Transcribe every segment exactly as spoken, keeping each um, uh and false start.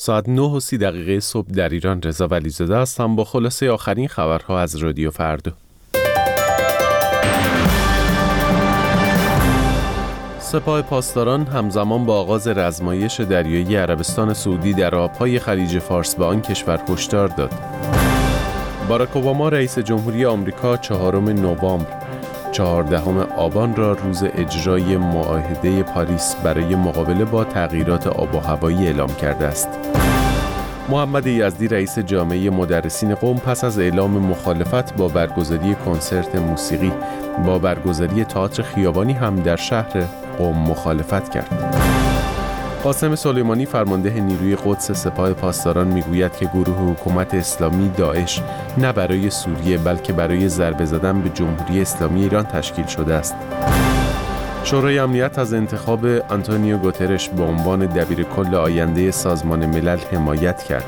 ساعت نه و سی دقیقه صبح در ایران. رضا ولیزاده هستم با خلاصه آخرین خبرها از رادیو فردا. سپاه پاسداران همزمان با آغاز رزمایش دریایی عربستان سعودی در آبهای خلیج فارس به آن کشور هشدار داد. باراک اوباما رئیس جمهوری آمریکا چهارم نوامبر چهاردهم آبان را روز اجرای معاهده پاریس برای مقابله با تغییرات آب و هوایی اعلام کرده است. محمد یزدی رئیس جامعه مدرسین قم پس از اعلام مخالفت با برگزاری کنسرت موسیقی با برگزاری تئاتر خیابانی هم در شهر قم مخالفت کرد. قاسم سلیمانی فرمانده نیروی قدس سپاه پاسداران میگوید که گروه حکومت اسلامی داعش نه برای سوریه بلکه برای ضربه زدن به جمهوری اسلامی ایران تشکیل شده است. شورای امنیت از انتخاب آنتونیو گوترش به عنوان دبیرکل آینده سازمان ملل حمایت کرد.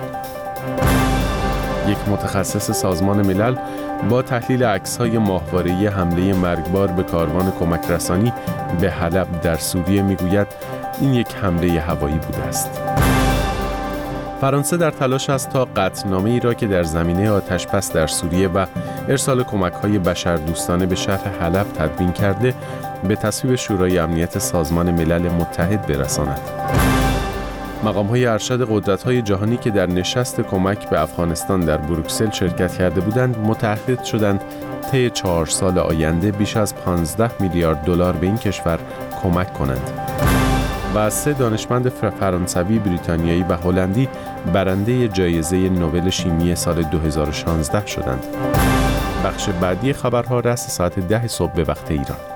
یک متخصص سازمان ملل با تحلیل عکس‌های ماهواره‌ای حمله مرگبار به کاروان کمک رسانی به حلب در سوریه میگوید این یک حمله هوایی بوده است. فرانسه در تلاش است تا قطعنامه‌ای را که در زمینه آتش‌بس در سوریه و ارسال کمک‌های بشردوستانه به شهر حلب تدوین کرده به تصویب شورای امنیت سازمان ملل متحد برساند. مقام‌های ارشد قدرت‌های جهانی که در نشست کمک به افغانستان در بروکسل شرکت کرده بودند متعهد شدند طی چهار سال آینده بیش از پانزده میلیارد دلار به این کشور کمک کنند. و سه دانشمند فرانسوی، بریتانیایی و هلندی برنده جایزه نوبل شیمی سال دو هزار و شانزده شدند. بخش بعدی خبرها رأس ساعت ده صبح به وقت ایران.